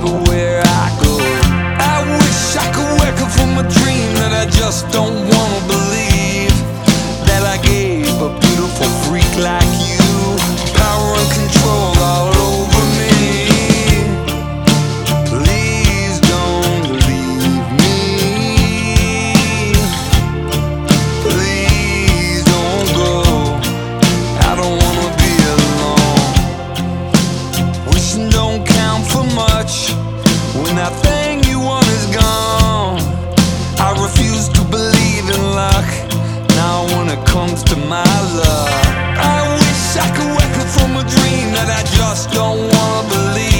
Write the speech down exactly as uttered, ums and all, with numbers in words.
everywhere I go. I wish I could wake up from a dream that I just don't wanna believe, that I gave a beautiful freak like you power and control all over me. Please don't leave me. Please don't go. I don't wanna be alone. Wishing don't count for much when that thing you want is gone. I refuse to believe in luck now when it comes to my love. I wish I could wake up from a dream that I just don't wanna believe.